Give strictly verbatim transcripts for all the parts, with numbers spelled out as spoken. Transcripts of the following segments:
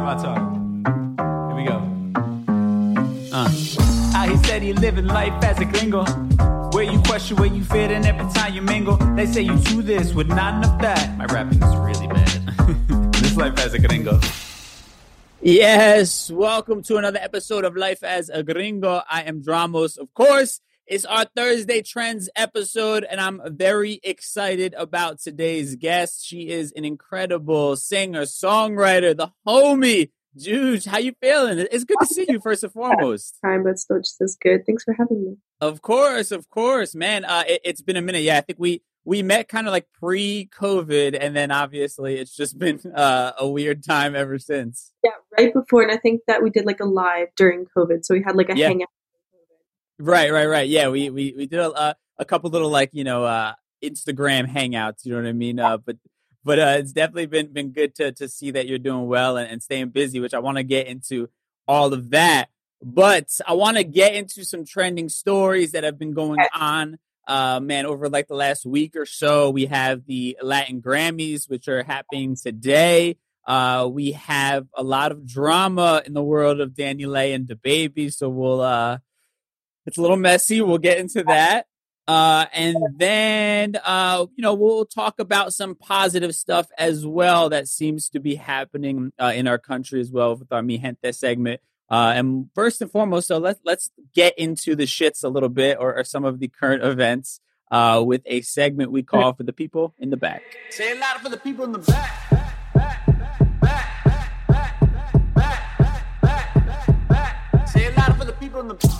my talk. Here we go. Uh. How he said he living life as a gringo. Where you question where you fit and every time you mingle. They say you do this with not enough that. My rapping is really bad. This life as a gringo. Yes, welcome to another episode of Life as a Gringo. I am Dramos, of course. It's our Thursday Trends episode, and I'm very excited about today's guest. She is an incredible singer, songwriter, the homie. Juge, how you feeling? It's good to see you, first and foremost. Time, but still just as good. Thanks for having me. Of course, of course, man. Uh, it, it's been a minute. Yeah, I think we we met kind of like pre-COVID, and then obviously it's just been uh, a weird time ever since. Yeah, right before, and I think that we did like a live during COVID, so we had like a yeah. hangout. Right, right, right. Yeah, we we we did a a couple little like you know uh, Instagram hangouts. You know what I mean? Uh, but but uh, it's definitely been been good to to see that you're doing well and, and staying busy, which I want to get into all of that. But I want to get into some trending stories that have been going on. Uh, man, over like the last week or so, we have the Latin Grammys, which are happening today. Uh, we have a lot of drama in the world of DaniLeigh and DaBaby, so we'll. Uh, It's a little messy. We'll get into that. Uh, and then, uh, you know, we'll talk about some positive stuff as well that seems to be happening uh, in our country as well with our Mi Gente segment. Uh, and first and foremost, so let's, let's get into the shits a little bit or, or some of the current events uh, with a segment we call For the People in the Back. Say it louder for the people in the back. Say it louder for the people in the back.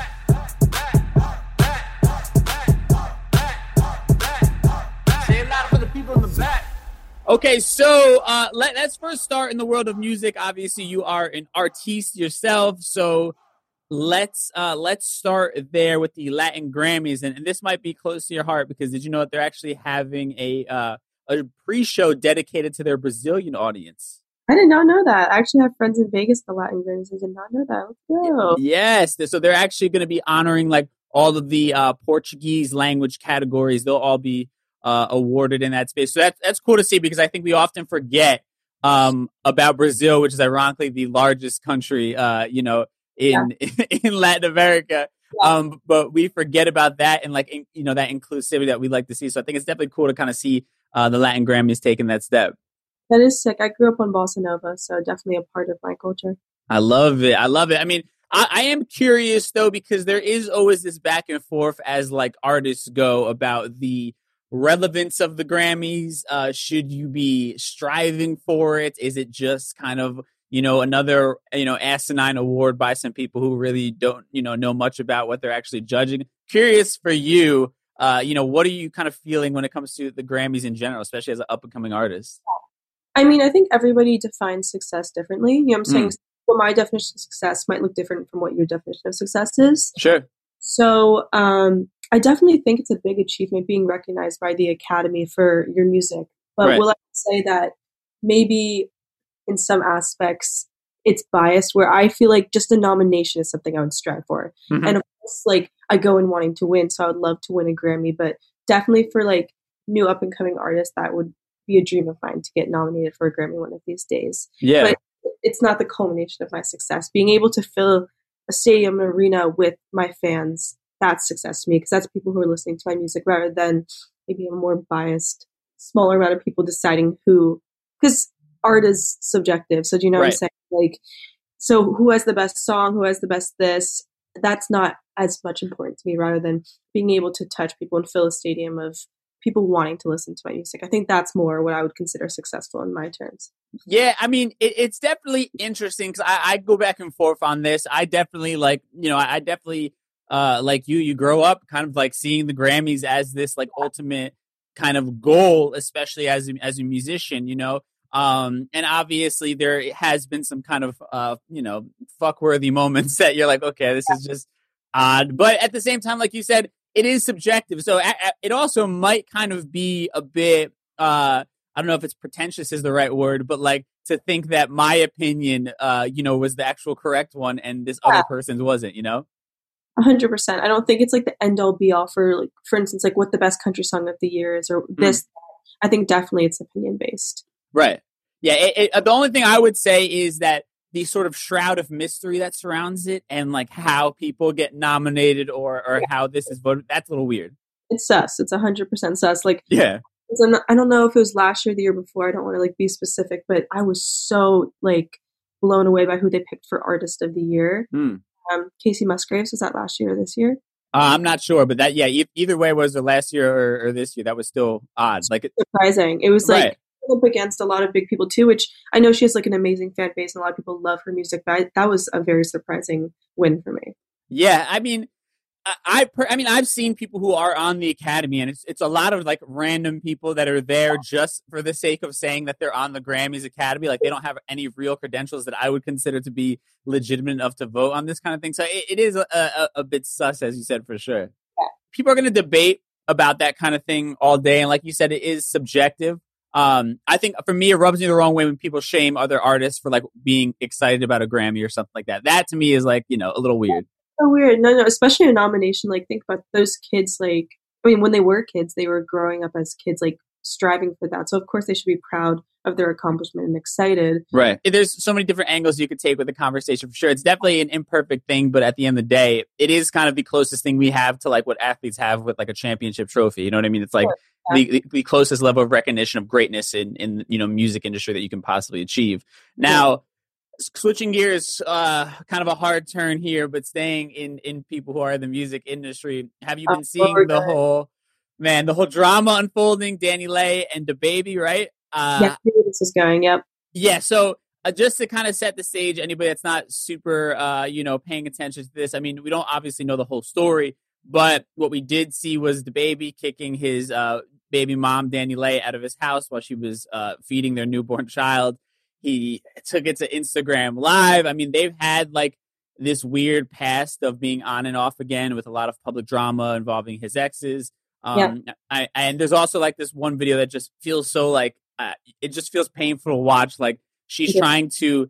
Okay, so uh, let, let's first start in the world of music. Obviously, you are an artiste yourself, so let's uh, let's start there with the Latin Grammys, and, and this might be close to your heart because did you know that they're actually having a uh, a pre-show dedicated to their Brazilian audience? I did not know that. I actually have friends in Vegas at the Latin Grammys. I did not know that. Let's go. Yes, so they're actually going to be honoring like all of the uh, Portuguese language categories. They'll all be Uh, awarded in that space. So that's that's cool to see because I think we often forget um, about Brazil, which is ironically the largest country, uh, you know, in yeah. in Latin America. Yeah. Um, but we forget about that and like, in, you know, that inclusivity that we like to see. So I think it's definitely cool to kind of see uh, the Latin Grammys taking that step. That is sick. I grew up on Bossa Nova, so definitely a part of my culture. I love it. I love it. I mean, I, I am curious though, because there is always this back and forth as like artists go about the relevance of the Grammys. Uh, should you be striving for it? Is it just kind of, you know, another, you know, asinine award by some people who really don't, you know, know much about what they're actually judging? Curious for you, uh, you know, what are you kind of feeling when it comes to the Grammys in general, especially as an up and coming artist? I mean, I think everybody defines success differently. You know what I'm saying? Mm. Well, my definition of success might look different from what your definition of success is. Sure. So, um, I definitely think it's a big achievement being recognized by the Academy for your music. But right. will I say that maybe in some aspects it's biased where I feel like just a nomination is something I would strive for. Mm-hmm. And of course, like I go in wanting to win, so I would love to win a Grammy. But definitely for like new up and coming artists, that would be a dream of mine to get nominated for a Grammy one of these days. Yeah. But it's not the culmination of my success. Being able to fill a stadium arena with my fans, that's success to me because that's people who are listening to my music rather than maybe a more biased, smaller amount of people deciding who, because art is subjective. So do you know right. what I'm saying? Like, so who has the best song? Who has the best this? That's not as much important to me rather than being able to touch people and fill a stadium of people wanting to listen to my music. I think that's more what I would consider successful in my terms. Yeah, I mean, it, it's definitely interesting because I, I go back and forth on this. I definitely like, you know, I, I definitely, uh, like you, you grow up kind of like seeing the Grammys as this like ultimate kind of goal, especially as a, as a musician, you know. Um, and obviously there has been some kind of, uh, you know, fuck-worthy moments that you're like, okay, this is just odd. But at the same time, like you said, it is subjective. So a, a, it also might kind of be a bit, uh, I don't know if it's pretentious is the right word, but like to think that my opinion, uh, you know, was the actual correct one and this yeah. other person's wasn't, you know? A hundred percent. I don't think it's like the end all be all for like, for instance, like what the best country song of the year is or this. Mm. I think definitely it's opinion based. Right. Yeah. It, it, the only thing I would say is that the sort of shroud of mystery that surrounds it and like how people get nominated or, or how this is voted, that's a little weird. It's sus. It's one hundred percent sus. Like, yeah. I don't know if it was last year or the year before. I don't want to like be specific, but I was so like blown away by who they picked for Artist of the Year. Mm. Um, Casey Musgraves, was that last year or this year? Uh, I'm not sure, but that, yeah, e- either way, was it last year or, or this year? That was still odd. Like it, surprising. It was like right. up against a lot of big people too, which I know she has like an amazing fan base and a lot of people love her music, but I, that was a very surprising win for me. Yeah, I mean, I, I, I mean, I've seen people who are on the Academy, and it's it's a lot of like random people that are there just for the sake of saying that they're on the Grammys Academy. Like they don't have any real credentials that I would consider to be legitimate enough to vote on this kind of thing. So it, it is a, a, a bit sus, as you said, for sure. Yeah. People are going to debate about that kind of thing all day, and like you said, it is subjective. Um, I think for me, it rubs me the wrong way when people shame other artists for like being excited about a Grammy or something like that. That to me is like, you know, a little weird. So weird. No, no, especially a nomination. Like, think about those kids. Like, I mean, when they were kids, they were growing up as kids, like striving for that. So of course they should be proud of their accomplishment and excited. Right. There's so many different angles you could take with the conversation for sure. It's definitely an imperfect thing, but at the end of the day, it is kind of the closest thing we have to like what athletes have with like a championship trophy. You know what I mean? It's like Sure. Yeah. the, the closest level of recognition of greatness in, in, you know, music industry that you can possibly achieve. Now, yeah. Switching gears, uh, kind of a hard turn here, but staying in, in people who are in the music industry. Have you been oh, seeing the whole, man, the whole drama unfolding, DaniLeigh and DaBaby, right? Uh, yeah, this is going, yep. Yeah, so uh, just to kind of set the stage, anybody that's not super, uh, you know, paying attention to this, I mean, we don't obviously know the whole story, but what we did see was DaBaby kicking his uh, baby mom, DaniLeigh, out of his house while she was uh, feeding their newborn child. He took it to Instagram Live. I mean, they've had like this weird past of being on and off again with a lot of public drama involving his exes. Um, yeah. I, and there's also like this one video that just feels so like, uh, it just feels painful to watch. Like she's yeah. trying to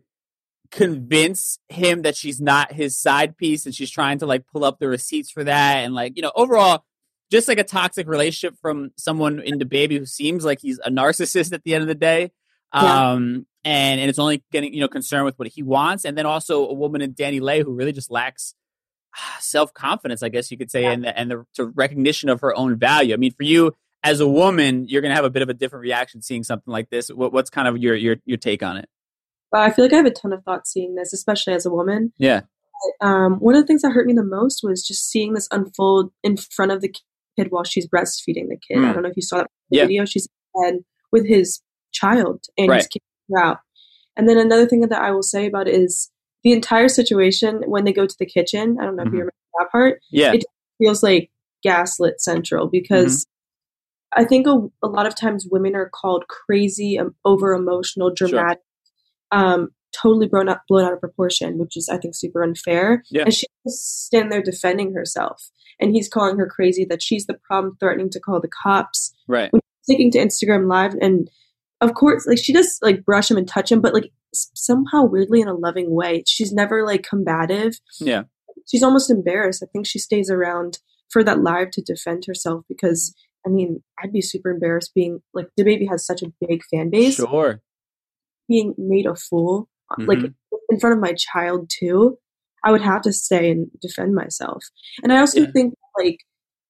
convince him that she's not his side piece, and she's trying to like pull up the receipts for that. And like, you know, overall, just like a toxic relationship from someone in DaBaby who seems like he's a narcissist at the end of the day. Yeah. Um, and, and it's only getting, you know, concerned with what he wants. And then also a woman in DaniLeigh who really just lacks self-confidence, I guess you could say, yeah. and the, and the to recognition of her own value. I mean, for you as a woman, you're going to have a bit of a different reaction seeing something like this. What, what's kind of your, your, your take on it? Uh, I feel like I have a ton of thoughts seeing this, especially as a woman. Yeah. But, um, one of the things that hurt me the most was just seeing this unfold in front of the kid while she's breastfeeding the kid. Mm. I don't know if you saw that yeah. video. She's in bed with his child and right. his kid out. And then another thing that I will say about it is the entire situation when they go to the kitchen. I don't know mm-hmm. if you remember that part. Yeah. It feels like gaslit central because mm-hmm. I think a, a lot of times women are called crazy, um, over emotional, dramatic, sure. um, totally blown out, blown out of proportion, which is I think super unfair. Yeah. And she's just standing there defending herself, and he's calling her crazy, that she's the problem, threatening to call the cops. Right. When she's taking to Instagram Live, and of course, like she does like brush him and touch him, but like somehow weirdly in a loving way. She's never like combative. Yeah. She's almost embarrassed. I think she stays around for that live to defend herself because, I mean, I'd be super embarrassed being like, DaBaby has such a big fan base. Sure. Being made a fool, mm-hmm. like in front of my child too, I would have to stay and defend myself. And I also yeah. think like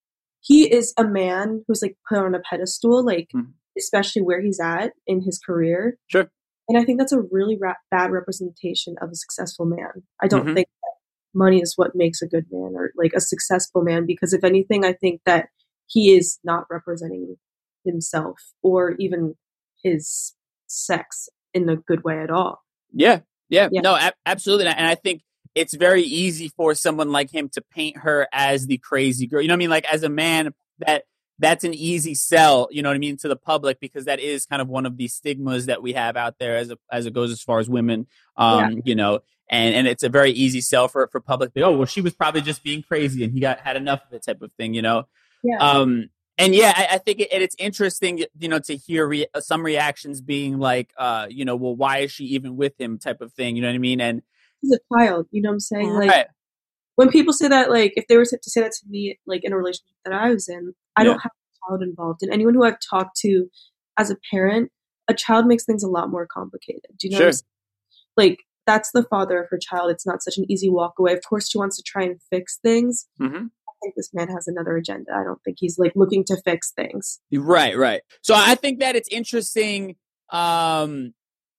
he is a man who's like put on a pedestal, like, mm-hmm. especially where he's at in his career. Sure. And I think that's a really ra- bad representation of a successful man. I don't mm-hmm. think that money is what makes a good man or like a successful man, because if anything, I think that he is not representing himself or even his sex in a good way at all. Yeah. Yeah. yeah. No, a- absolutely. And I think it's very easy for someone like him to paint her as the crazy girl. You know what I mean? Like as a man, that that's an easy sell, you know what I mean, to the public, because that is kind of one of the stigmas that we have out there as a, as it goes as far as women, um, yeah. you know, and, and it's a very easy sell for, for public. They, oh, well, she was probably just being crazy and he got had enough of it type of thing, you know? Yeah. Um, and yeah, I, I think it, it's interesting, you know, to hear re- some reactions being like, uh, you know, well, why is she even with him type of thing, you know what I mean? And he's a child, you know what I'm saying? Like, right. when people say that, like, if they were to say that to me, like, in a relationship that I was in, I yeah. don't have a child involved. And anyone who I've talked to as a parent, a child makes things a lot more complicated. Do you know Sure. what I'm saying? Like, that's the father of her child. It's not such an easy walk away. Of course, she wants to try and fix things. Mm-hmm. I think this man has another agenda. I don't think he's like looking to fix things. Right, right. So I think that it's interesting um,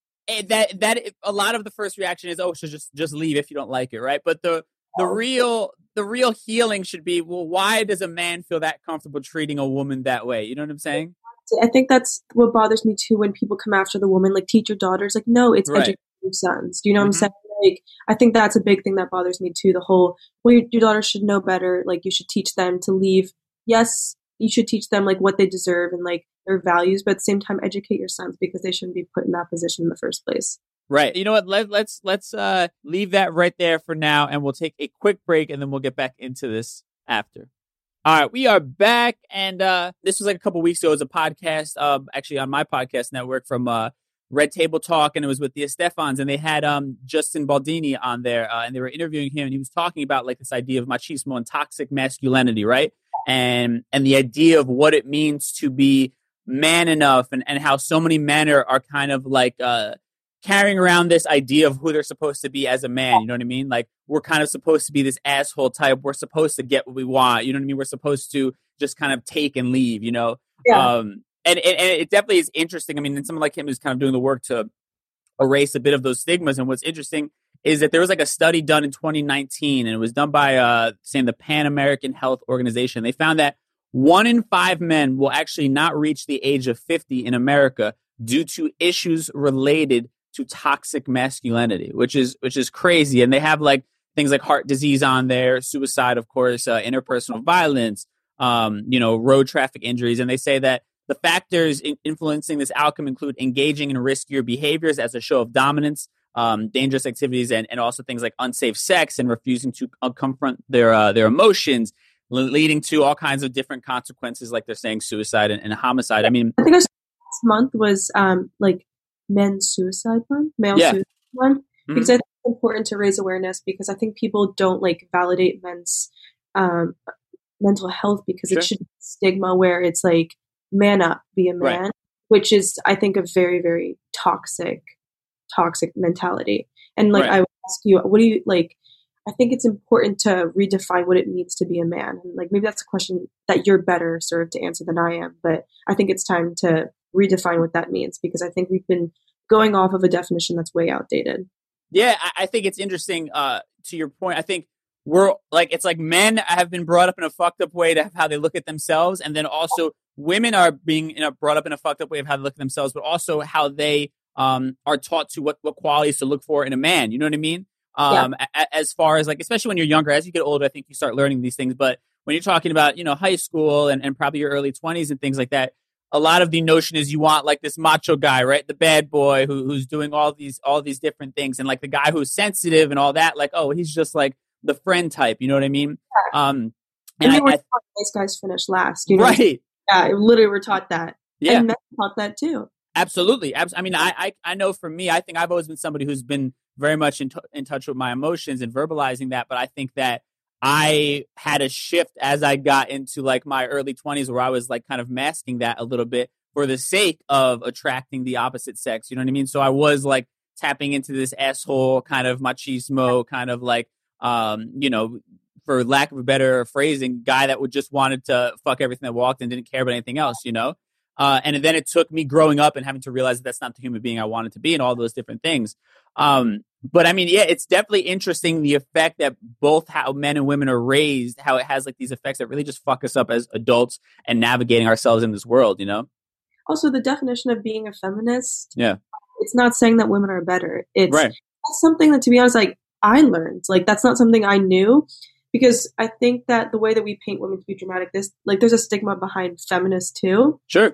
that that a lot of the first reaction is, oh, so just just leave if you don't like it, right? But the the real the real healing should be, well, why does a man feel that comfortable treating a woman that way? You know what I'm saying? I think that's what bothers me too when people come after the woman, like teach your daughters. Like, no, it's Right. educate your sons. Do you know Mm-hmm. what I'm saying? Like, I think that's a big thing that bothers me too. The whole, well, your, your daughters should know better. Like, you should teach them to leave. Yes, you should teach them like what they deserve and like their values, but at the same time, educate your sons because they shouldn't be put in that position in the first place. Right. You know what? Let, let's let's uh, leave that right there for now, and we'll take a quick break, and then we'll get back into this after. All right, we are back, and uh, this was like a couple weeks ago. It was a podcast, uh, actually on my podcast network from uh, Red Table Talk, and it was with the Estefans, and they had um, Justin Baldini on there, uh, and they were interviewing him, and he was talking about like this idea of machismo and toxic masculinity, right? And and the idea of what it means to be man enough, and, and how so many men are, are kind of like uh, carrying around this idea of who they're supposed to be as a man. You know what I mean? Like, we're kind of supposed to be this asshole type. We're supposed to get what we want. You know what I mean? We're supposed to just kind of take and leave, you know? Yeah. Um, and, and, and it definitely is interesting. I mean, and someone like him is kind of doing the work to erase a bit of those stigmas. And what's interesting is that there was like a study done in twenty nineteen, and it was done by uh, saying the Pan American Health Organization. They found that one in five men will actually not reach the age of fifty in America due to issues related to toxic masculinity, which is which is crazy. And they have like things like heart disease on there, suicide, of course, uh, interpersonal violence, um, you know, road traffic injuries. And they say that the factors in- influencing this outcome include engaging in riskier behaviors as a show of dominance, um, dangerous activities, and, and also things like unsafe sex and refusing to uh, confront their uh, their emotions, le- leading to all kinds of different consequences, like they're saying suicide and, and homicide. I mean, I think it was last month was um, like men's suicide month, male Yeah. suicide month, Mhm. because I think it's important to raise awareness because I think people don't like validate men's um, mental health because Sure. it should be stigma where it's like man up, be a Right. man, which is I think a very very toxic toxic mentality. And like Right. I would ask you, what do you like? I think it's important to redefine what it means to be a man. And like maybe that's a question that you're better served to answer than I am, but I think it's time to redefine what that means because I think we've been going off of a definition that's way outdated. Yeah, I, I think it's interesting. Uh, to your point, I think we're like it's like men have been brought up in a fucked up way to have how they look at themselves, and then also women are being you know, brought up in a fucked up way of how they look at themselves, but also how they um, are taught to what what qualities to look for in a man. You know what I mean? Um, Yeah. a, as far as like, especially when you're younger, as you get older, I think you start learning these things. But when you're talking about you know high school and, and probably your early twenties and things like that, a lot of the notion is you want like this macho guy, right? The bad boy who who's doing all these all these different things, and like the guy who's sensitive and all that. Like, oh, he's just like the friend type. You know what I mean? Um, And, and they I, were I, taught nice guys finish last. You know? right? Yeah, literally we're taught that. Yeah, And men taught that too. absolutely. Abs- I mean, I, I I know for me, I think I've always been somebody who's been very much in, t- in touch with my emotions and verbalizing that. But I think that I had a shift as I got into like my early twenties where I was like kind of masking that a little bit for the sake of attracting the opposite sex. You know what I mean? So I was like tapping into this asshole kind of machismo, kind of like, um, you know, for lack of a better phrasing, guy that would just wanted to fuck everything that walked and didn't care about anything else, you know? Uh, and then it took me growing up and having to realize that that's not the human being I wanted to be and all those different things. Um, but I mean, yeah, it's definitely interesting the effect that both how men and women are raised, how it has like these effects that really just fuck us up as adults and navigating ourselves in this world, you know? Also, the definition of being a feminist, Yeah. it's not saying that women are better. It's Right. that's something that, to be honest, like I learned. Like that's not something I knew because I think that the way that we paint women to be dramatic, this like there's a stigma behind feminists too. Sure.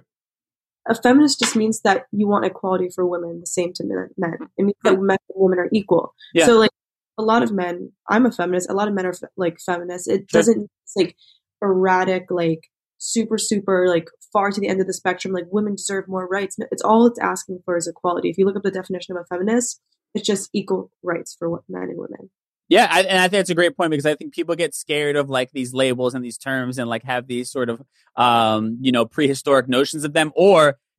A feminist just means that you want equality for women, the same to men. men. It means that men and women are equal. Yeah. So like a lot of men, I'm a feminist. A lot of men are fe- like feminists. It Sure. doesn't it's like erratic, like super, super, like far to the end of the spectrum. Like women deserve more rights. No, it's all it's asking for is equality. If you look up the definition of a feminist, it's just equal rights for what men and women. Yeah, I, and I think that's a great point because I think people get scared of like these labels and these terms and like have these sort of um, you know prehistoric notions of them, or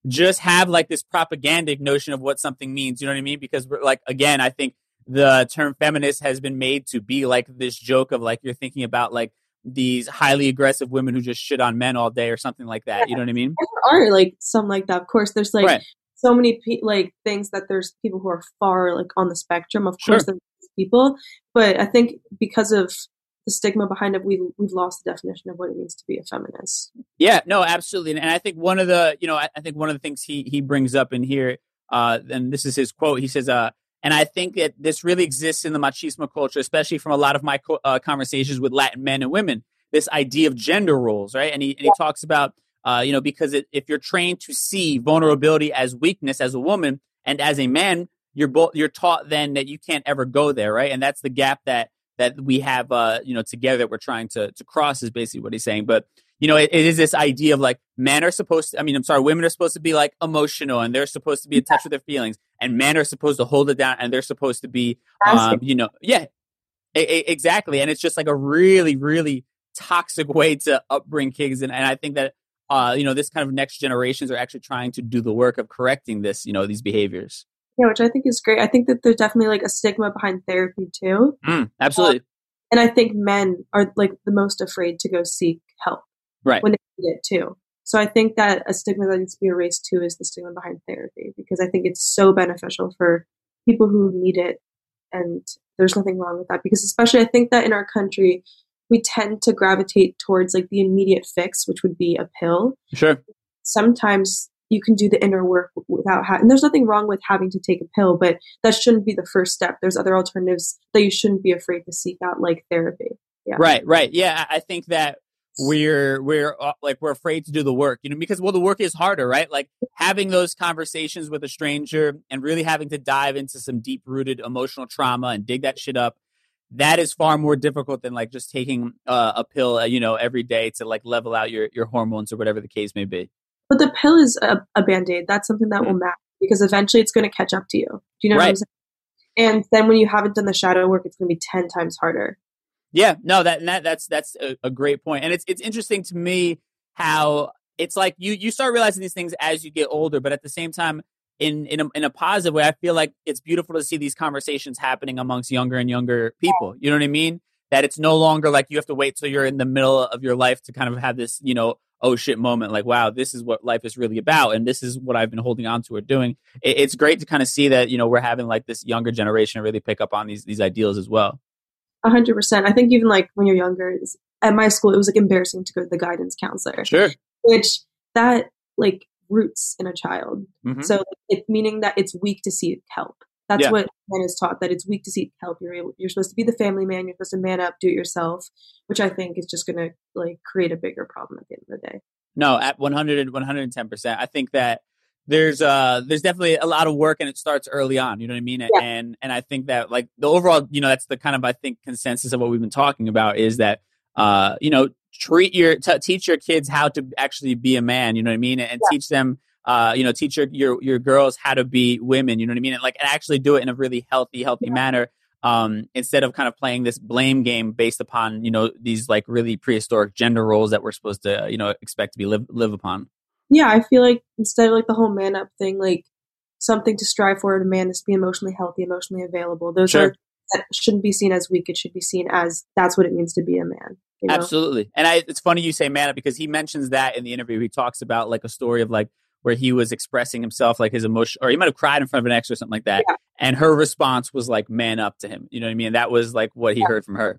just have like this propagandic notion of what something means. You know what I mean? Because we're, like, again, I think the term feminist has been made to be like this joke of like, you're thinking about like these highly aggressive women who just shit on men all day or something like that. Yeah. You know what I mean? There are like some like that. Of course, there's like right. so many pe- like things that there's people who are far like on the spectrum. Of course, sure. there's people, but I think because of the stigma behind it, we we've lost the definition of what it means to be a feminist. Yeah, no, absolutely. And I think one of the, you know, I, I think one of the things he he brings up in here, uh, and this is his quote. He says, uh, and I think that this really exists in the machismo culture, especially from a lot of my co- uh, conversations with Latin men and women. This idea of gender roles, right? And he and he yeah. talks about, uh, you know, because it, if you're trained to see vulnerability as weakness as a woman and as a man, you're both you're taught then that you can't ever go there, right? And that's the gap that. that we have, uh, you know, together that we're trying to to cross is basically what he's saying. But, you know, it, it is this idea of like men are supposed to, I mean, I'm sorry, women are supposed to be like emotional and they're supposed to be in touch with their feelings, and men are supposed to hold it down and they're supposed to be, um, you know, yeah, a, a, exactly. And it's just like a really, really toxic way to upbring kids. And, and I think that, uh, you know, this kind of next generations are actually trying to do the work of correcting this, you know, these behaviors. Yeah, which I think is great. I think that there's definitely like a stigma behind therapy too. Mm, absolutely. Um, and I think men are like the most afraid to go seek help right. when they need it too. So I think that a stigma that needs to be erased too is the stigma behind therapy, because I think it's so beneficial for people who need it. And there's nothing wrong with that, because especially I think that in our country, we tend to gravitate towards like the immediate fix, which would be a pill. Sure. Sometimes you can do the inner work without having, and there's nothing wrong with having to take a pill, but that shouldn't be the first step. There's other alternatives that you shouldn't be afraid to seek out, like therapy. Yeah. Right, right. Yeah, I think that we're, we're uh, like, we're afraid to do the work, you know, because, well, the work is harder, right? Like having those conversations with a stranger and really having to dive into some deep rooted emotional trauma and dig that shit up. That is far more difficult than like just taking uh, a pill, uh, you know, every day to like level out your, your hormones or whatever the case may be. But the pill is a, a Band-Aid. That's something that mm-hmm. will matter, because eventually it's going to catch up to you. Do you know right. what I'm saying? And then when you haven't done the shadow work, it's going to be ten times harder. Yeah, no, that, that that's that's a, a great point. And it's it's interesting to me how it's like you you start realizing these things as you get older, but at the same time, in in a, in a positive way, I feel like it's beautiful to see these conversations happening amongst younger and younger people. You know what I mean? That it's no longer like you have to wait till you're in the middle of your life to kind of have this, you know, oh shit moment, like, wow, this is what life is really about. And this is what I've been holding on to or doing. It, it's great to kind of see that, you know, we're having like this younger generation really pick up on these, these ideals as well. A hundred percent. I think even like when you're younger, at my school, it was like embarrassing to go to the guidance counselor. Sure. Which that like roots in a child. Mm-hmm. So it meaning that it's weak to seek help. That's yeah. what man is taught, that it's weak to seek help. You're able, you're supposed to be the family man. You're supposed to man up, do it yourself, which I think is just going to like create a bigger problem at the end of the day. No, at one hundred, one hundred ten percent. I think that there's uh there's definitely a lot of work, and it starts early on. You know what I mean? Yeah. And and I think that like the overall, you know, that's the kind of I think consensus of what we've been talking about is that uh you know treat your t- teach your kids how to actually be a man. You know what I mean? And yeah. teach them. Uh, you know, teach your, your your girls how to be women, you know what I mean? And like and actually do it in a really healthy, healthy yeah. manner, um, instead of kind of playing this blame game based upon, you know, these like really prehistoric gender roles that we're supposed to, you know, expect to be live live upon. Yeah, I feel like instead of like the whole man up thing, like something to strive for in a man is to be emotionally healthy, emotionally available. Those sure. are that shouldn't be seen as weak. It should be seen as that's what it means to be a man. You know? Absolutely. And I, it's funny you say man up, because he mentions that in the interview. He talks about like a story of like where he was expressing himself, like his emotion, or he might have cried in front of an ex or something like that. Yeah. And her response was like, man up to him. You know what I mean? And that was like what he yeah. heard from her.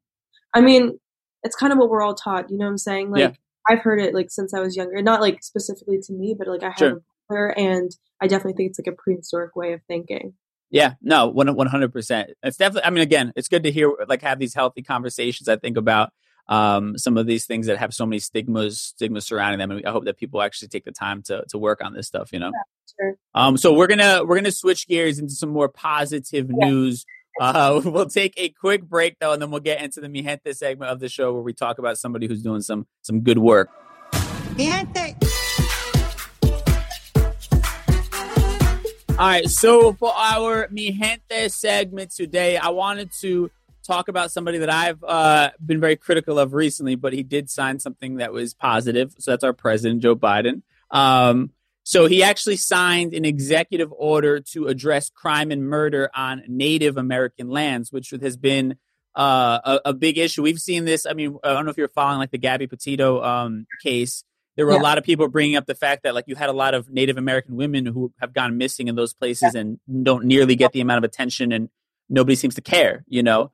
I mean, it's kind of what we're all taught. You know what I'm saying? Like, yeah. I've heard it like since I was younger, not like specifically to me, but like I have sure. a brother, and I definitely think it's like a prehistoric way of thinking. Yeah, no, one hundred percent. It's definitely, I mean, again, it's good to hear, like have these healthy conversations, I think, about um, some of these things that have so many stigmas, stigmas surrounding them. And I hope that people actually take the time to to work on this stuff, you know? Yeah, sure. Um, so we're going to, we're going to switch gears into some more positive yeah. news. Uh, we'll take a quick break though, and then we'll get into the Mi Gente segment of the show where we talk about somebody who's doing some, some good work. Mi Gente. All right. So for our Mi Gente segment today, I wanted to talk about somebody that I've uh, been very critical of recently, but he did sign something that was positive. So that's our president, Joe Biden. Um, So he actually signed an executive order to address crime and murder on Native American lands, which has been uh, a, a big issue. We've seen this. I mean, I don't know if you're following like the Gabby Petito um, case. There were yeah. a lot of people bringing up the fact that like you had a lot of Native American women who have gone missing in those places and don't nearly get the amount of attention, and nobody seems to care, you know?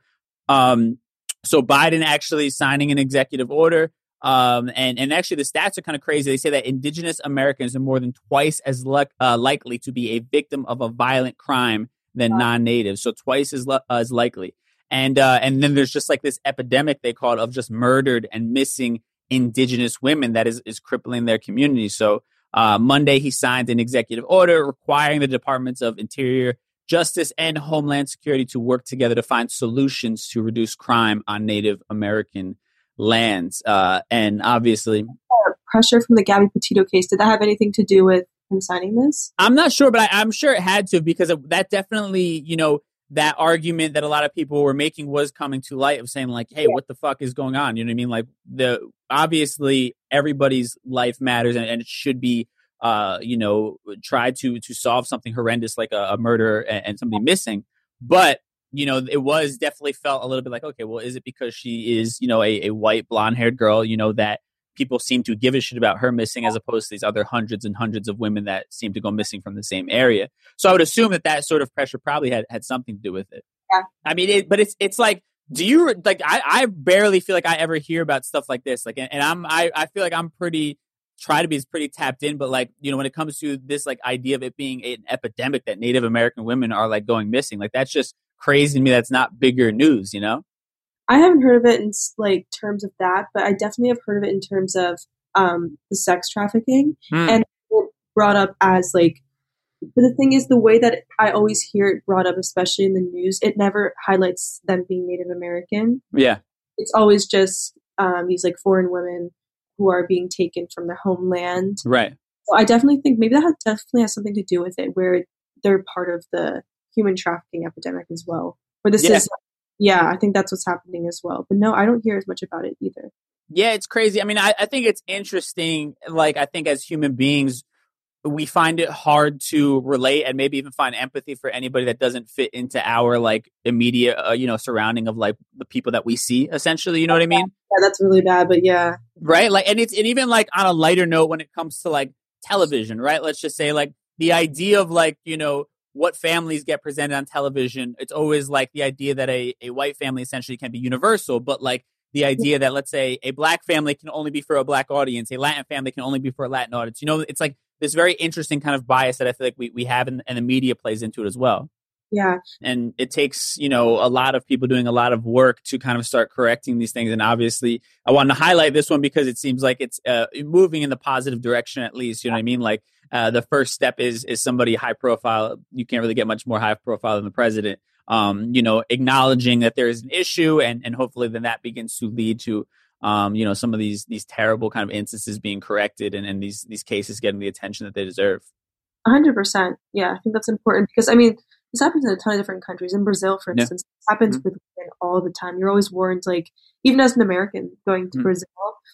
Um, so Biden actually signing an executive order. Um, and, and actually the stats are kind of crazy. They say that Indigenous Americans are more than twice as li- uh, likely to be a victim of a violent crime than wow. non-natives. So twice as, li- uh, as likely. And, uh, and then there's just like this epidemic, they call it, of just murdered and missing Indigenous women that is, is crippling their community. So uh, Monday, he signed an executive order requiring the Departments of Interior, Justice, and Homeland Security to work together to find solutions to reduce crime on Native American lands. Uh, and obviously... Uh, pressure from the Gabby Petito case, did that have anything to do with him signing this? I'm not sure, but I, I'm sure it had to, because that definitely, you know, that argument that a lot of people were making was coming to light of saying like, hey, yeah. what the fuck is going on? You know what I mean? Like the, obviously everybody's life matters and, and it should be, uh, you know, try to, to solve something horrendous like a, a murder and, and somebody missing. But, you know, it was definitely felt a little bit like, okay, well, is it because she is, you know, a, a white blonde haired girl, you know, that people seem to give a shit about her missing as opposed to these other hundreds and hundreds of women that seem to go missing from the same area. So I would assume that that sort of pressure probably had, had something to do with it. Yeah. I mean, it, but it's it's like, do you like? I, I barely feel like I ever hear about stuff like this. Like, and, and I'm I, I feel like I'm pretty try to be pretty tapped in. But like, you know, when it comes to this like idea of it being an epidemic that Native American women are like going missing, like that's just crazy to me. That's not bigger news, you know. I haven't heard of it in like terms of that, but I definitely have heard of it in terms of um, the sex trafficking mm. and brought up as like. But the thing is, the way that I always hear it brought up, especially in the news, it never highlights them being Native American. Yeah, it's always just um, these like foreign women who are being taken from their homeland. Right. So I definitely think maybe that has, definitely has something to do with it, where they're part of the human trafficking epidemic as well. Where this yeah. is. Yeah, I think that's what's happening as well. But no, I don't hear as much about it either. Yeah, it's crazy. I mean, I, I think it's interesting. Like, I think as human beings, we find it hard to relate and maybe even find empathy for anybody that doesn't fit into our like immediate, uh, you know, surrounding of like the people that we see, essentially. You know what I mean? Yeah, that's really bad. But yeah. Right. Like, and it's, and even like on a lighter note, when it comes to like television, right? Let's just say like the idea of like, you know, what families get presented on television, it's always like the idea that a, a white family essentially can be universal, but like the idea that, let's say, a black family can only be for a black audience, a Latin family can only be for a Latin audience. You know, it's like this very interesting kind of bias that I feel like we, we have and, and the media plays into it as well. Yeah. And it takes, you know, a lot of people doing a lot of work to kind of start correcting these things. And obviously, I wanted to highlight this one because it seems like it's uh, moving in the positive direction, at least. You know what I mean? Like uh, the first step is is somebody high profile. You can't really get much more high profile than the president. Um, you know, acknowledging that there is an issue, and and hopefully then that begins to lead to, um, you know, some of these these terrible kind of instances being corrected, and, and these these cases getting the attention that they deserve. A hundred percent. Yeah, I think that's important because I mean, this happens in a ton of different countries. In Brazil, for instance, yeah. This happens mm-hmm. with women all the time. You're always warned, like even as an American going to mm-hmm. Brazil,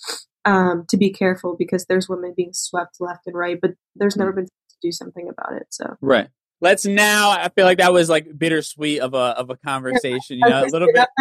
um, to be careful because there's women being swept left and right, but there's never been to do something about it. So right. Let's now. I feel like that was like bittersweet of a of a conversation. You know, a little bit.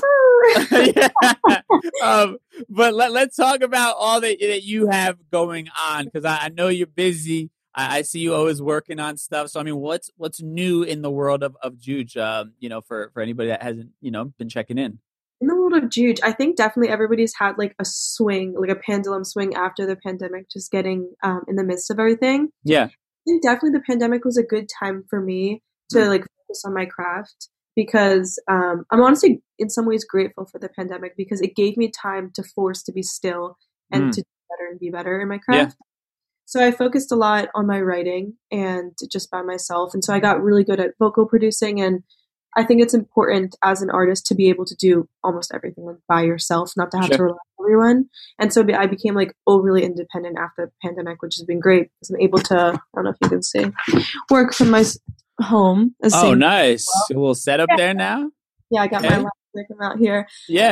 yeah. um, but let, let's talk about all that that you have going on because I, I know you're busy. I, I see you always working on stuff. So I mean, what's what's new in the world of of Juge? Um, you know, for for anybody that hasn't you know been checking in. In the world of Juge, I think definitely everybody's had like a swing, like a pendulum swing after the pandemic, just getting um, in the midst of everything. Yeah. I think definitely the pandemic was a good time for me to like focus on my craft because um, I'm honestly in some ways grateful for the pandemic because it gave me time to force to be still and mm. to do better and be better in my craft. Yeah. So I focused a lot on my writing and just by myself. And so I got really good at vocal producing. And I think it's important as an artist to be able to do almost everything like by yourself, not to have sure. to rely on everyone. And so I became like overly independent after the pandemic, which has been great because I'm able to, I don't know if you can see, work from my home. Oh, nice. Well. A little setup yeah. there now. Yeah, I got okay. my laptop out here. Yeah.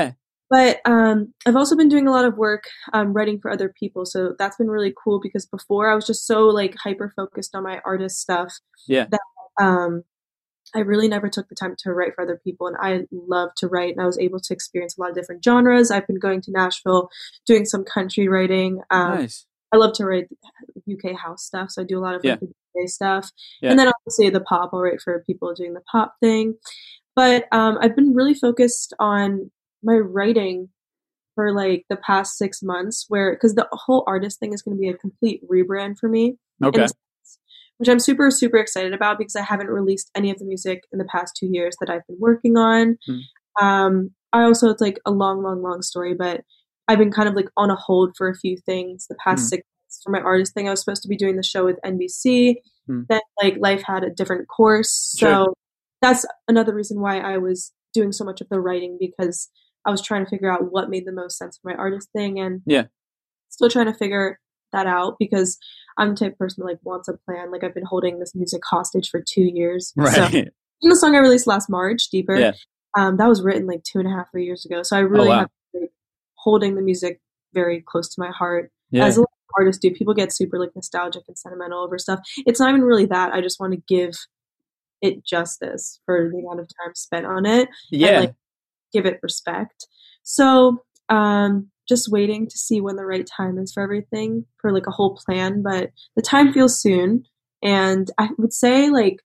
But um, I've also been doing a lot of work um, writing for other people. So that's been really cool because before I was just so like hyper focused on my artist stuff Yeah. that um, I really never took the time to write for other people. And I love to write, and I was able to experience a lot of different genres. I've been going to Nashville, doing some country writing. Um, Nice. I love to write U K house stuff. So I do a lot of Yeah. like, the U K stuff. Yeah. And then obviously the pop, I'll write for people doing the pop thing. But um, I've been really focused on my writing for like the past six months where, because the whole artist thing is going to be a complete rebrand for me. Okay. And, which I'm super, super excited about because I haven't released any of the music in the past two years that I've been working on. Hmm. Um, I also, it's like a long, long, long story, but I've been kind of like on a hold for a few things the past Hmm. six months for my artist thing. I was supposed to be doing the show with N B C. Hmm. Then like life had a different course. So Sure. that's another reason why I was doing so much of the writing, because I was trying to figure out what made the most sense for my artist thing, and Yeah. still trying to figure that out because I'm the type of person that like wants a plan. Like I've been holding this music hostage for two years. Right. So even the song I released last March, Deeper, Yeah. um, that was written like two and a half, three years ago. So I really Oh, wow. have been like, holding the music very close to my heart. Yeah. As a lot of artists do, people get super like nostalgic and sentimental over stuff. It's not even really that. I just want to give it justice for the amount of time spent on it. Yeah. And, like, give it respect. So um, just waiting to see when the right time is for everything, for like a whole plan. But the time feels soon. And I would say like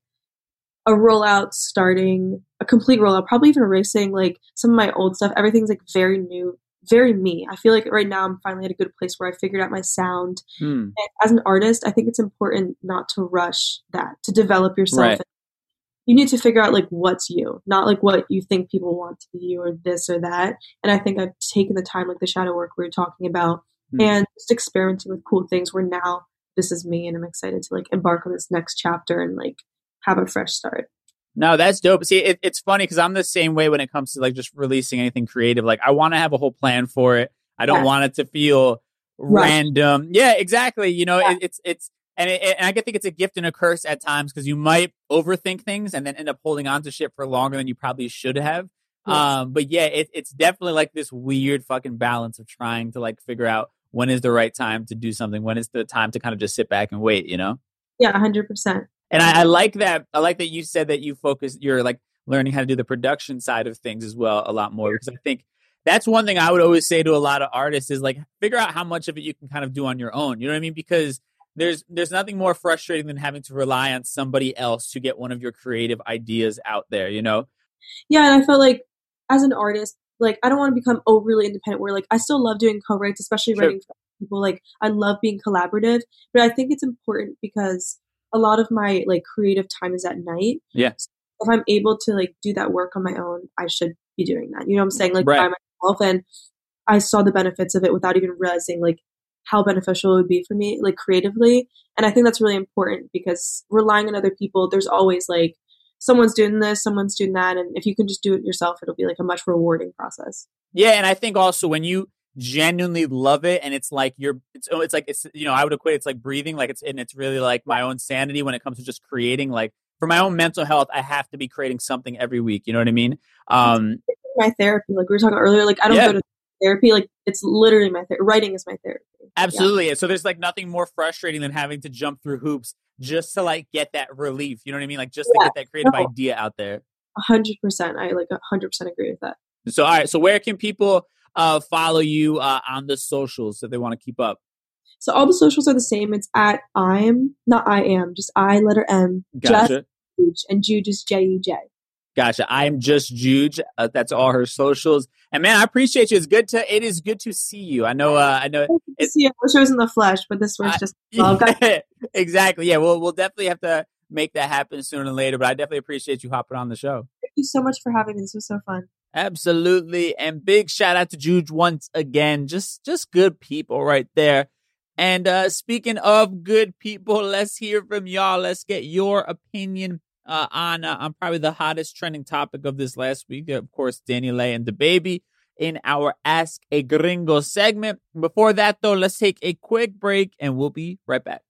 a rollout starting, a complete rollout, probably even erasing like some of my old stuff. Everything's like very new, very me. I feel like right now I'm finally at a good place where I figured out my sound. Hmm. And as an artist, I think it's important not to rush that, to develop yourself. Right. You need to figure out like what's you, not like what you think people want to be you or this or that. And I think I've taken the time, like the shadow work we were talking about, Hmm. and just experimenting with cool things where now this is me and I'm excited to like embark on this next chapter and like have a fresh start. No, that's dope. See, it, it's funny because I'm the same way when it comes to like just releasing anything creative. Like I want to have a whole plan for it. I don't Yeah. want it to feel Right. random. Yeah, exactly. You know, Yeah. it, it's, it's, and, it, and I think it's a gift and a curse at times because you might overthink things and then end up holding on to shit for longer than you probably should have. Yes. Um, but yeah, it, it's definitely like this weird fucking balance of trying to like figure out when is the right time to do something, when is the time to kind of just sit back and wait, you know? Yeah, one hundred percent. And I, I like that. I like that you said that you focus, you're like learning how to do the production side of things as well a lot more, because I think that's one thing I would always say to a lot of artists is like, figure out how much of it you can kind of do on your own. You know what I mean? Because there's, there's nothing more frustrating than having to rely on somebody else to get one of your creative ideas out there, you know? Yeah, and I felt like as an artist, like I don't want to become overly independent where like I still love doing co-writes, especially Sure. writing for people. Like I love being collaborative, but I think it's important because a lot of my like creative time is at night. Yeah. So if I'm able to like do that work on my own, I should be doing that. You know what I'm saying? Like Right. by myself. And I saw the benefits of it without even realizing like how beneficial it would be for me, like creatively. And I think that's really important because relying on other people, there's always like someone's doing this, someone's doing that. And if you can just do it yourself, it'll be like a much rewarding process. Yeah. And I think also when you genuinely love it and it's like you're, it's, it's like, it's, you know, I would equate it's like breathing, like it's, and it's really like my own sanity when it comes to just creating. Like for my own mental health, I have to be creating something every week. You know what I mean? Um, My therapy, like we were talking earlier, like I don't Yeah. go to therapy, like it's literally my therapy. Writing is my therapy. Absolutely. So there's like nothing more frustrating than having to jump through hoops just to like get that relief. You know what I mean? Like just Yeah. to get that creative No. idea out there. A hundred percent. I like a hundred percent agree with that. So, all right. So where can people uh, follow you uh, on the socials if they want to keep up? So all the socials are the same. It's at I'm not I am, just I letter M, Gotcha. Juge, and Juge is J U J. Gotcha. I'm just Juge. Uh, that's all her socials. And man, I appreciate you. It's good to, it is good to see you. I know, uh, I know. It, See, I wish I was in the flesh, but this was I- just love. yeah, exactly. Yeah. We'll, we'll definitely have to make that happen sooner than later, but I definitely appreciate you hopping on the show. Thank you so much for having me. This was so fun. Absolutely. And big shout out to Juge once again. Just just good people right there. And uh speaking of good people, let's hear from y'all. Let's get your opinion uh on uh, on probably the hottest trending topic of this last week. Of course, DaniLeigh and DaBaby in our Ask a Gringo segment. Before that though, let's take a quick break and we'll be right back.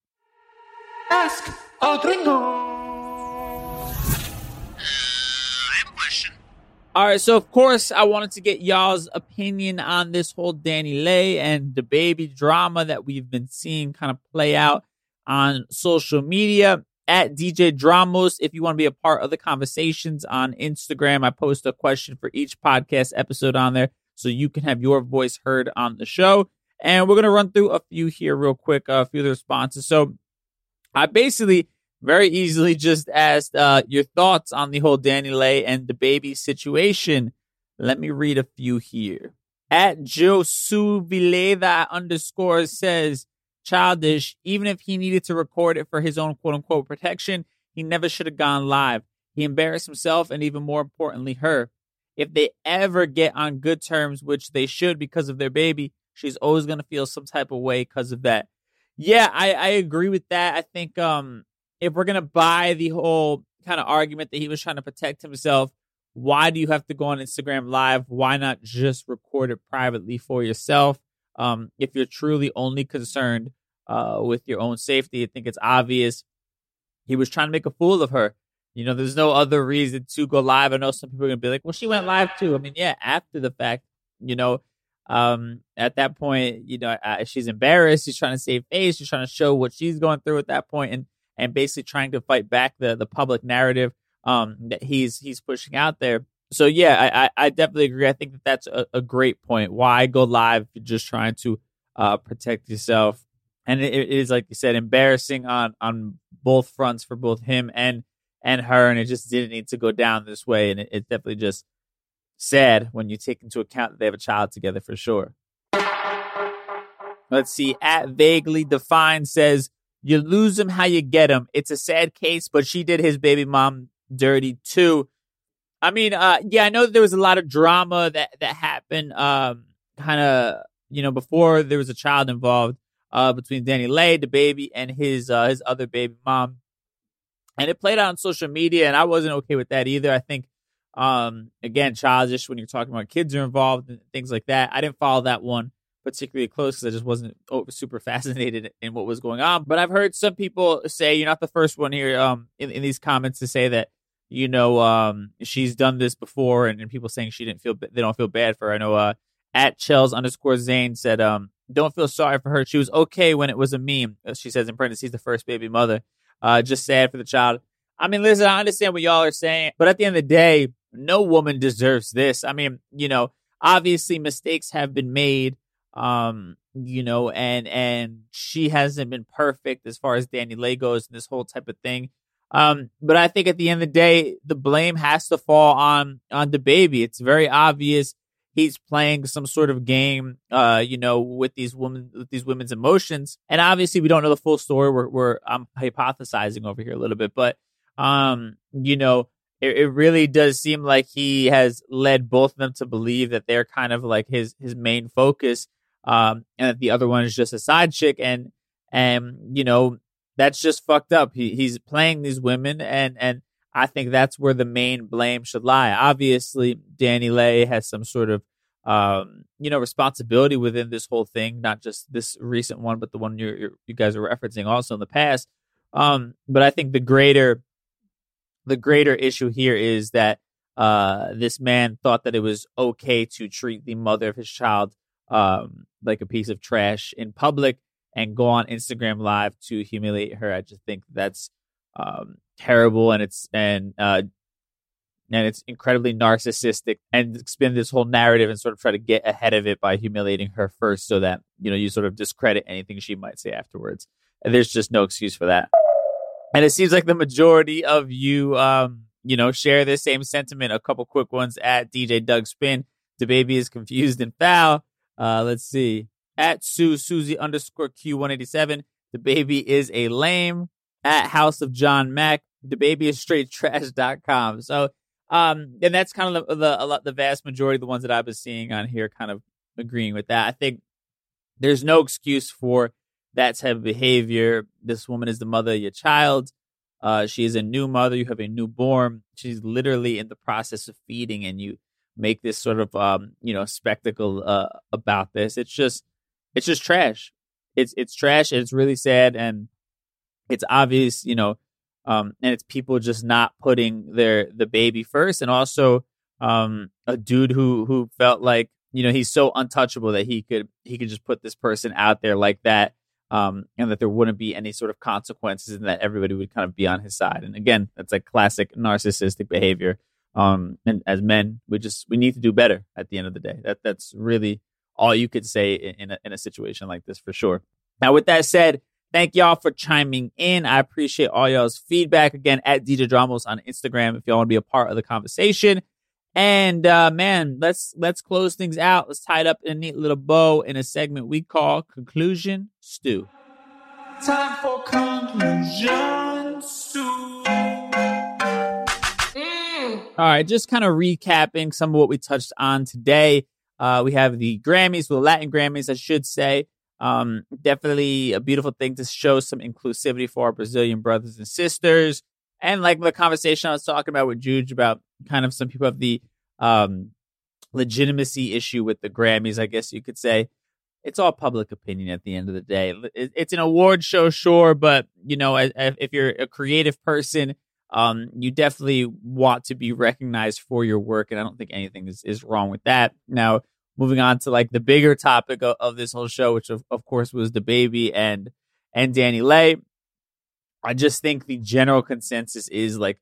Ask a Gringo. All right, so of course I wanted to get y'all's opinion on this whole DaniLeigh and DaBaby drama that we've been seeing kind of play out on social media. At D J Dramos, if you want to be a part of the conversations on Instagram, I post a question for each podcast episode on there so you can have your voice heard on the show. And we're going to run through a few here real quick, a few of the responses. So I basically very easily just asked uh, your thoughts on the whole DaniLeigh and DaBaby situation. Let me read a few here. At Josuvileda underscore says, childish, even if he needed to record it for his own quote-unquote protection, he never should have gone live. He embarrassed himself and even more importantly, her. If they ever get on good terms, which they should because of their baby, she's always going to feel some type of way because of that. Yeah, I, I agree with that. I think um, if we're going to buy the whole kind of argument that he was trying to protect himself, why do you have to go on Instagram Live? Why not just record it privately for yourself? Um, if you're truly only concerned uh, with your own safety, I think it's obvious he was trying to make a fool of her. You know, there's no other reason to go live. I know some people are going to be like, well, she went live too. I mean, yeah, after the fact, you know, um, at that point, you know, uh, she's embarrassed. She's trying to save face. She's trying to show what she's going through at that point and, and basically trying to fight back the, the public narrative um, that he's he's pushing out there. So, yeah, I, I, I definitely agree. I think that that's a, a great point. Why go live if you're just trying to uh, protect yourself? And it, it is, like you said, embarrassing on, on both fronts for both him and and her, and it just didn't need to go down this way. And it, it's definitely just sad when you take into account that they have a child together for sure. Let's see. At Vaguely Defined says, you lose him how you get him. It's a sad case, but she did his baby mom dirty too. I mean, uh, yeah, I know that there was a lot of drama that, that happened um, kind of, you know, before there was a child involved uh, between DaniLeigh, DaBaby, and his uh, his other baby mom. And it played out on social media, and I wasn't okay with that either. I think, um, again, childish when you're talking about kids are involved and things like that. I didn't follow that one particularly close because I just wasn't super fascinated in what was going on. But I've heard some people say, you're not the first one here um, in, in these comments to say that, you know, um, she's done this before, and, and people saying she didn't feel, they don't feel bad for her. I know uh, at Chels underscore Zane said, um, don't feel sorry for her. She was okay when it was a meme. She says in parentheses, the first baby mother. Uh, just sad for the child. I mean, listen, I understand what y'all are saying, but at the end of the day, no woman deserves this. I mean, you know, obviously mistakes have been made, um, you know, and and she hasn't been perfect as far as DaniLeigh goes and this whole type of thing. Um, but I think at the end of the day, the blame has to fall on on DaBaby. It's very obvious he's playing some sort of game, uh, you know, with these women, with these women's emotions. And obviously, we don't know the full story. We're, we're I'm hypothesizing over here a little bit, but um, you know, it, it really does seem like he has led both of them to believe that they're kind of like his his main focus, um, and that the other one is just a side chick. And and you know, that's just fucked up. He he's playing these women, and and I think that's where the main blame should lie. Obviously, DaniLeigh has some sort of, um, you know, responsibility within this whole thing, not just this recent one, but the one you're, you're, you guys are referencing also in the past. Um, but I think the greater, the greater issue here is that uh, this man thought that it was okay to treat the mother of his child um, like a piece of trash in public and go on Instagram Live to humiliate her. I just think that's um, terrible, and it's and uh, and it's incredibly narcissistic, and spin this whole narrative and sort of try to get ahead of it by humiliating her first, so that you know you sort of discredit anything she might say afterwards. And there's just no excuse for that. And it seems like the majority of you, um, you know, share this same sentiment. A couple quick ones at D J Doug Spin. DaBaby is confused and foul. Uh, let's see. At Sue Susie underscore Q one eighty-seven. DaBaby is a lame. At House of John Mack. DaBaby is straight trash dot com. So, um, and that's kind of the, the the vast majority of the ones that I've been seeing on here, kind of agreeing with that. I think there's no excuse for that type of behavior. This woman is the mother of your child. Uh, she is a new mother. You have a newborn. She's literally in the process of feeding, and you make this sort of, um, you know, spectacle uh, about this. It's just, it's just trash. It's it's trash. And it's really sad, and it's obvious, you know, um, and it's people just not putting their the baby first, and also um, a dude who who felt like, you know, he's so untouchable that he could he could just put this person out there like that, um, and that there wouldn't be any sort of consequences, and that everybody would kind of be on his side. And again, that's like classic narcissistic behavior. Um, and as men, we just we need to do better at the end of the day. That that's really all you could say in, in a in a situation like this, for sure. Now, with that said, thank y'all for chiming in. I appreciate all y'all's feedback. Again, at D J Dramos on Instagram if y'all want to be a part of the conversation. And uh, man, let's let's close things out. Let's tie it up in a neat little bow in a segment we call Conclusion Stew. Time for Conclusion Stew. Mm. All right, just kind of recapping some of what we touched on today. Uh, we have the Grammys, the Latin Grammys, I should say. Um, definitely a beautiful thing to show some inclusivity for our Brazilian brothers and sisters. And like the conversation I was talking about with Juge about kind of some people have the um, legitimacy issue with the Grammys, I guess you could say. It's all public opinion at the end of the day. It's an award show, sure, but, you know, if you're a creative person, um, you definitely want to be recognized for your work, and I don't think anything is, is wrong with that. Now, moving on to like the bigger topic of, of this whole show, which of, of course was DaBaby and and DaniLeigh. I just think the general consensus is like,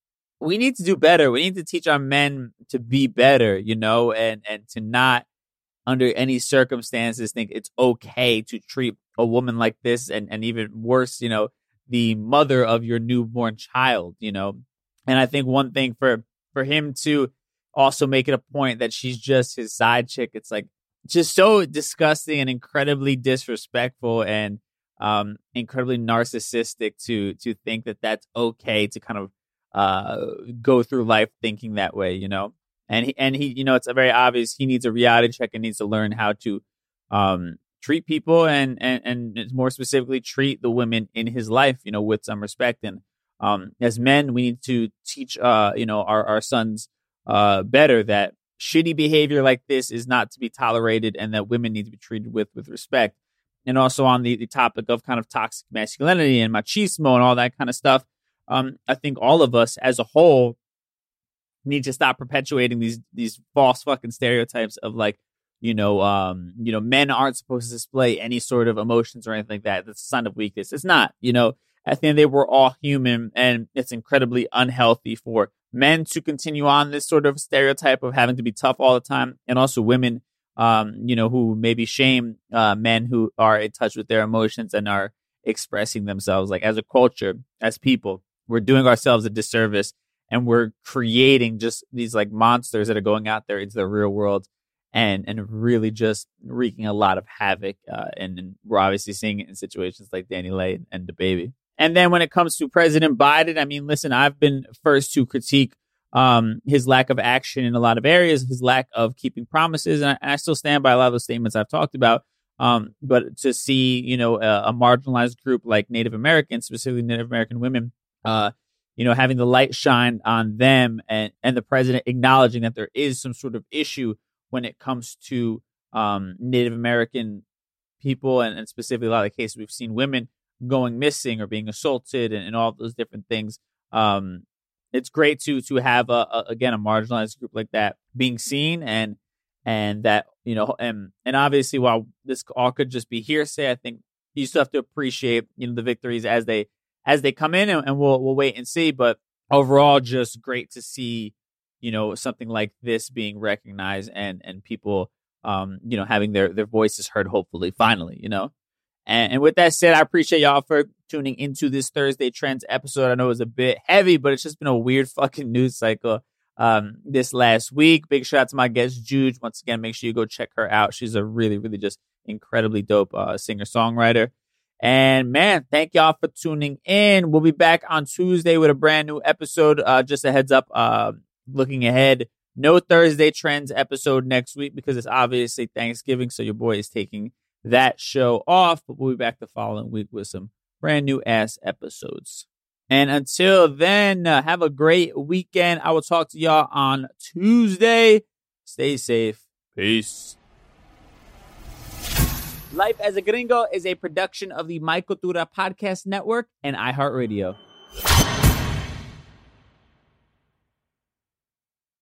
we need to do better. We need to teach our men to be better, you know, and, and to not under any circumstances think it's okay to treat a woman like this, and, and even worse, you know, the mother of your newborn child, you know. And I think one thing for, for him to also make it a point that she's just his side chick, it's like just so disgusting and incredibly disrespectful and um, incredibly narcissistic to to think that that's okay to kind of uh, go through life thinking that way, you know. And he, and he, you know, it's a very obvious he needs a reality check and needs to learn how to um, treat people and, and and more specifically treat the women in his life, you know, with some respect. And um, as men, we need to teach, uh, you know, our our sons uh, better that shitty behavior like this is not to be tolerated, and that women need to be treated with with respect. And also on the, the topic of kind of toxic masculinity and machismo and all that kind of stuff, um, I think all of us as a whole need to stop perpetuating these these false fucking stereotypes of like, you know, um, you know, men aren't supposed to display any sort of emotions or anything like that. That's a sign of weakness. It's not, you know. At the end of the day, we're all human, and it's incredibly unhealthy for men to continue on this sort of stereotype of having to be tough all the time, and also women, um, you know, who maybe shame uh, men who are in touch with their emotions and are expressing themselves. Like, as a culture, as people, we're doing ourselves a disservice, and we're creating just these like monsters that are going out there into the real world and and really just wreaking a lot of havoc. Uh, and, and we're obviously seeing it in situations like DaniLeigh and DaBaby. And then when it comes to President Biden, I mean, listen, I've been first to critique um, his lack of action in a lot of areas, his lack of keeping promises. And I, and I still stand by a lot of the statements I've talked about. Um, but to see, you know, a, a marginalized group like Native Americans, specifically Native American women, uh, you know, having the light shine on them, and, and the president acknowledging that there is some sort of issue when it comes to um, Native American people, and, and specifically a lot of the cases we've seen women going missing or being assaulted, and, and all those different things. Um, it's great to to have a, a again a marginalized group like that being seen, and and that, you know, and and obviously while this all could just be hearsay, I think you still have to appreciate, you know, the victories as they as they come in, and, and we'll we'll wait and see. But overall, just great to see, you know, something like this being recognized, and and people um you know having their their voices heard, hopefully finally, you know. And, and with that said, I appreciate y'all for tuning into this Thursday Trends episode. I know it was a bit heavy, but it's just been a weird fucking news cycle um, this last week. Big shout out to my guest, Juge. Once again, make sure you go check her out. She's a really, really just incredibly dope uh, singer-songwriter. And, man, thank y'all for tuning in. We'll be back on Tuesday with a brand new episode. Uh, just a heads up, uh, looking ahead, no Thursday Trends episode next week because it's obviously Thanksgiving, so your boy is taking that show off, but we'll be back the following week with some brand new ass episodes. And until then, uh, have a great weekend. I will talk to y'all on Tuesday. Stay safe. Peace. Life as a Gringo is a production of the My Cultura Podcast Network and iHeartRadio.